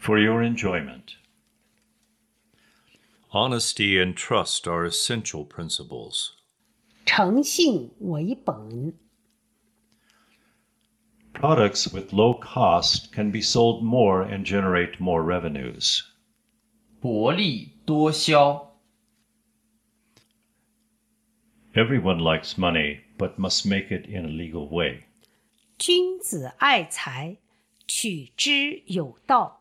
for your enjoyment. Honesty and trust are essential principles. 诚信为本。 Products with low cost can be sold more and generate more revenues. 薄利多销。 Everyone likes money, but must make it in a legal way. 君子爱财，取之有道。